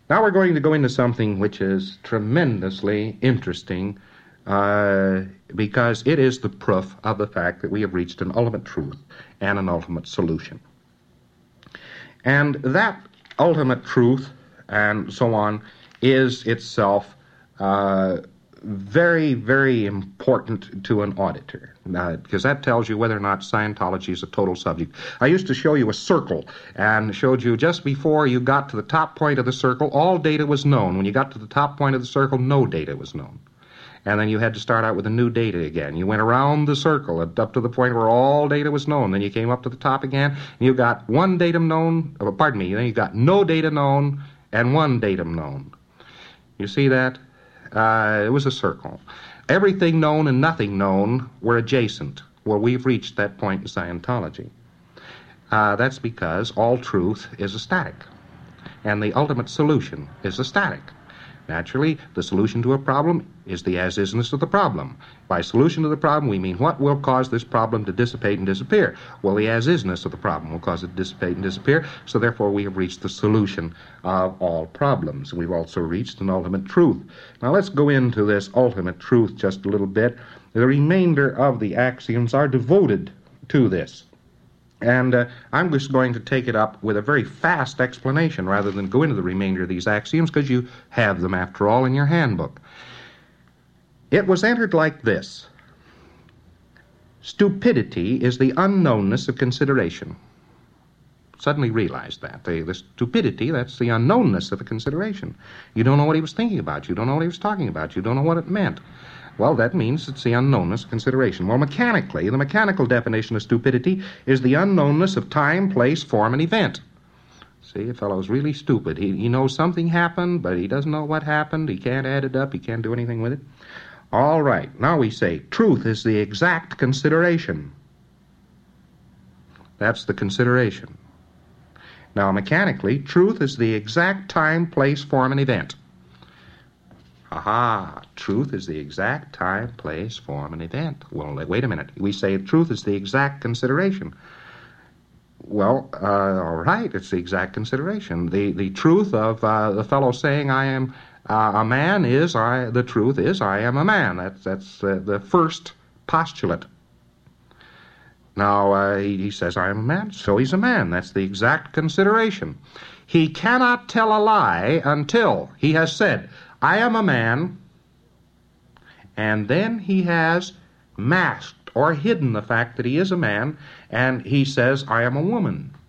Now we're going to go into something which is tremendously interesting because it is the proof of the fact that we have reached an ultimate truth and an ultimate solution. And that ultimate truth and so on is itself very, very important to an auditor, because that tells you whether or not Scientology is a total subject. I used to show you a circle and showed you just before you got to the top point of the circle, all data was known. When you got to the top point of the circle, no data was known. And then you had to start out with a new data again. You went around the circle up to the point where all data was known. Then you came up to the top again, and you got one datum known, then you got no data known and one datum known. You see that? It was a circle. Everything known and nothing known were adjacent. Well, we've reached that point in Scientology. That's because all truth is a static, and the ultimate solution is a static. Naturally, the solution to a problem is the as-isness of the problem. By solution to the problem, we mean what will cause this problem to dissipate and disappear. Well, the as-isness of the problem will cause it to dissipate and disappear, so therefore we have reached the solution of all problems. We've also reached an ultimate truth. Now let's go into this ultimate truth just a little bit. The remainder of the axioms are devoted to this. And I'm just going to take it up with a very fast explanation rather than go into the remainder of these axioms, because you have them, after all, in your handbook. It was entered like this. Stupidity is the unknownness of consideration. Suddenly realized that. The stupidity, that's the unknownness of a consideration. You don't know what he was thinking about. You don't know what he was talking about. You don't know what it meant. Well, that means it's the unknownness of consideration. Well, mechanically, the mechanical definition of stupidity is the unknownness of time, place, form, and event. See, a fellow's really stupid. He knows something happened, but he doesn't know what happened. He can't add it up. He can't do anything with it. All right. Now we say truth is the exact consideration. That's the consideration. Now, mechanically, truth is the exact time, place, form, and event. Aha, truth is the exact time, place, form, and event. Well, wait a minute. We say truth is the exact consideration. Well, all right, it's the exact consideration. The truth of the fellow saying I am a man is, the truth is I am a man. That's the first postulate. Now, he says I am a man, so he's a man. That's the exact consideration. He cannot tell a lie until he has said, I am a man, and then he has masked or hidden the fact that he is a man, and he says, I am a woman.